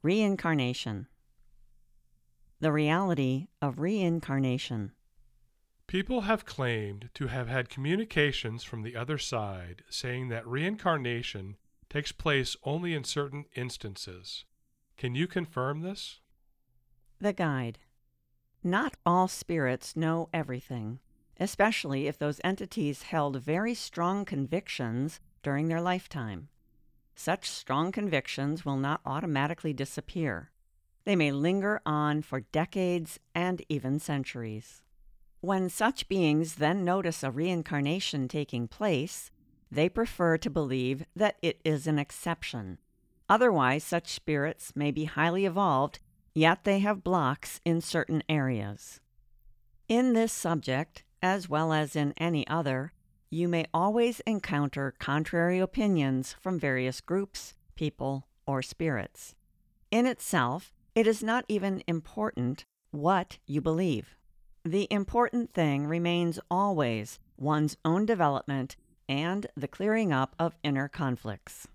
Reincarnation. The reality of reincarnation. People have claimed to have had communications from the other side saying that reincarnation takes place only in certain instances. Can you confirm this? The guide. Not all spirits know everything, especially if those entities held very strong convictions during their lifetime. Such strong convictions will not automatically disappear. They may linger on for decades and even centuries. When such beings then notice a reincarnation taking place, they prefer to believe that it is an exception. Otherwise, such spirits may be highly evolved, yet they have blocks in certain areas. In this subject, as well as in any other, you may always encounter contrary opinions from various groups, people, or spirits. In itself, it is not even important what you believe. The important thing remains always one's own development and the clearing up of inner conflicts.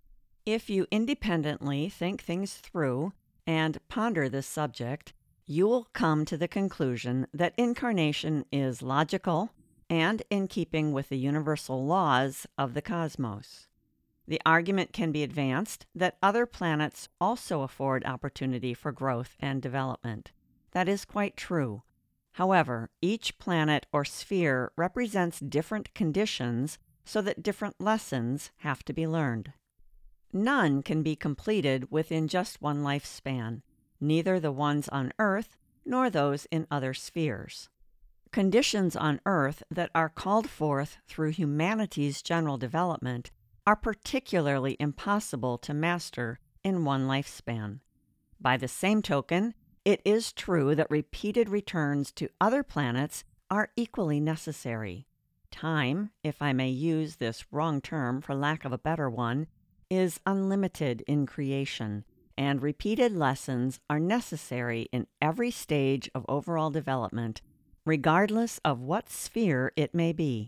If you independently think things through and ponder this subject, you will come to the conclusion that incarnation is logical and in keeping with the universal laws of the cosmos. The argument can be advanced that other planets also afford opportunity for growth and development. That is quite true. However, each planet or sphere represents different conditions so that different lessons have to be learned. None can be completed within just one lifespan, neither the ones on Earth nor those in other spheres. Conditions on Earth that are called forth through humanity's general development are particularly impossible to master in one lifespan. By the same token, it is true that repeated returns to other planets are equally necessary. Time, if I may use this wrong term for lack of a better one, is unlimited in creation, and repeated lessons are necessary in every stage of overall development, regardless of what sphere it may be.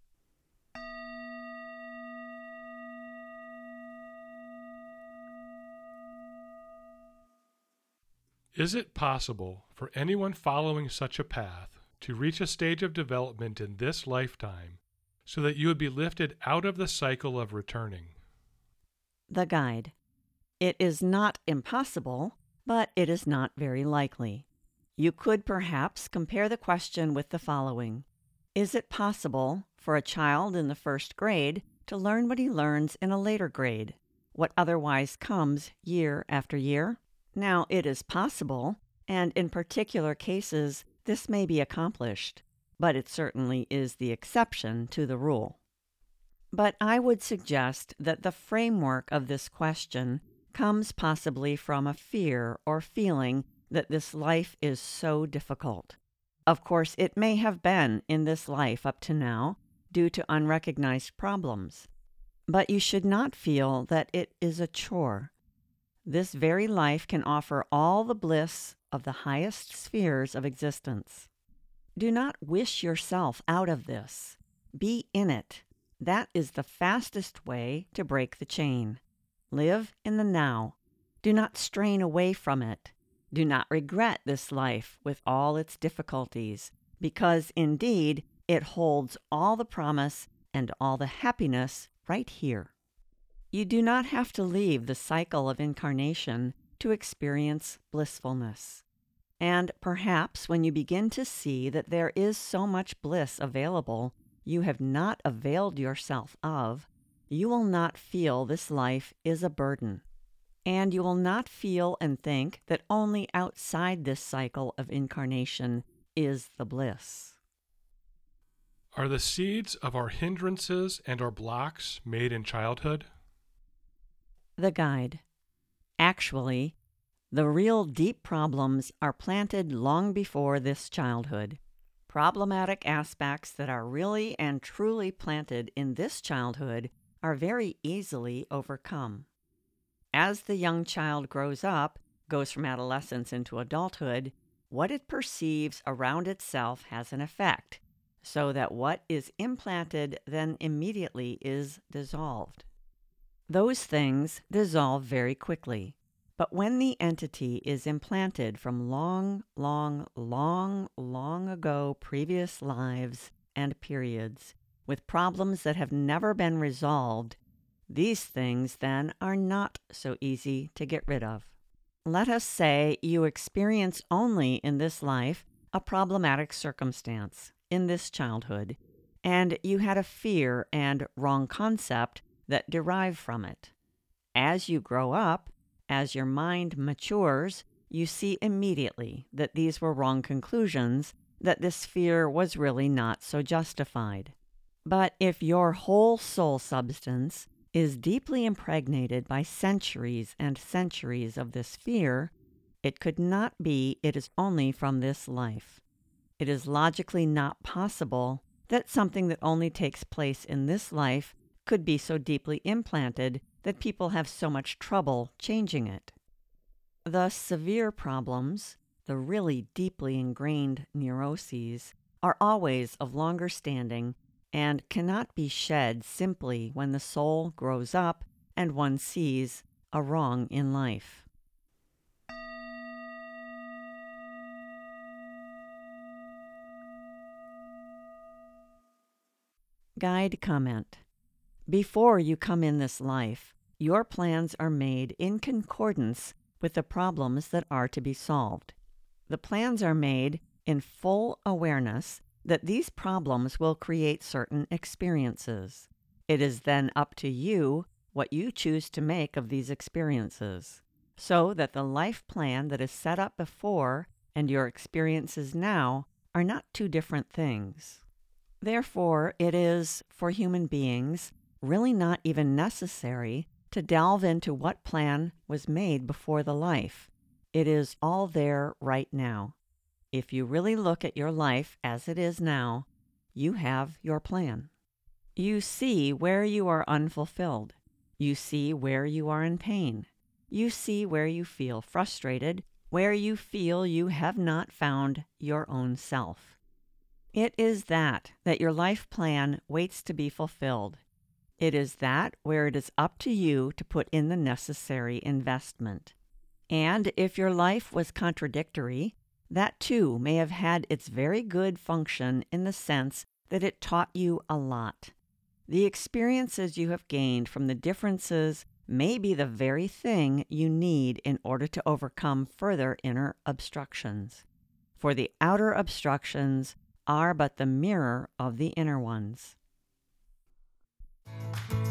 Is it possible for anyone following such a path to reach a stage of development in this lifetime so that you would be lifted out of the cycle of returning? The guide. It is not impossible, but it is not very likely. You could perhaps compare the question with the following. Is it possible for a child in the first grade to learn what he learns in a later grade, what otherwise comes year after year? Now, it is possible, and in particular cases, this may be accomplished, but it certainly is the exception to the rule. But I would suggest that the framework of this question comes possibly from a fear or feeling that this life is so difficult. Of course, it may have been in this life up to now due to unrecognized problems, but you should not feel that it is a chore. This very life can offer all the bliss of the highest spheres of existence. Do not wish yourself out of this. Be in it. That is the fastest way to break the chain. Live in the now. Do not strain away from it. Do not regret this life with all its difficulties, because indeed it holds all the promise and all the happiness right here. You do not have to leave the cycle of incarnation to experience blissfulness. And perhaps when you begin to see that there is so much bliss available you have not availed yourself of, you will not feel this life is a burden. And you will not feel and think that only outside this cycle of incarnation is the bliss. Are the seeds of our hindrances and our blocks made in childhood? The guide. Actually, the real deep problems are planted long before this childhood. Problematic aspects that are really and truly planted in this childhood are very easily overcome. As the young child grows up, goes from adolescence into adulthood, what it perceives around itself has an effect, so that what is implanted then immediately is dissolved. Those things dissolve very quickly, But when the entity is implanted from long ago previous lives and periods, with problems that have never been resolved, these things then are not so easy to get rid of. Let us say you experience only in this life a problematic circumstance in this childhood, and you had a fear and wrong concept that derive from it. As you grow up, as your mind matures, you see immediately that these were wrong conclusions, that this fear was really not so justified. But if your whole soul substance is deeply impregnated by centuries and centuries of this fear, it could not be it is only from this life. It is logically not possible that something that only takes place in this life could be so deeply implanted that people have so much trouble changing it. The severe problems, the really deeply ingrained neuroses, are always of longer standing and cannot be shed simply when the soul grows up and one sees a wrong in life. Guide comment. Before you come in this life, your plans are made in concordance with the problems that are to be solved. The plans are made in full awareness that these problems will create certain experiences. It is then up to you what you choose to make of these experiences, so that the life plan that is set up before and your experiences now are not two different things. Therefore, it is, for human beings, really not even necessary to delve into what plan was made before the life. It is all there right now. If you really look at your life as it is now, you have your plan. You see where you are unfulfilled. You see where you are in pain. You see where you feel frustrated, where you feel you have not found your own self. It is that your life plan waits to be fulfilled. It is that where it is up to you to put in the necessary investment. And if your life was contradictory, that too may have had its very good function in the sense that it taught you a lot. The experiences you have gained from the differences may be the very thing you need in order to overcome further inner obstructions. For the outer obstructions are but the mirror of the inner ones.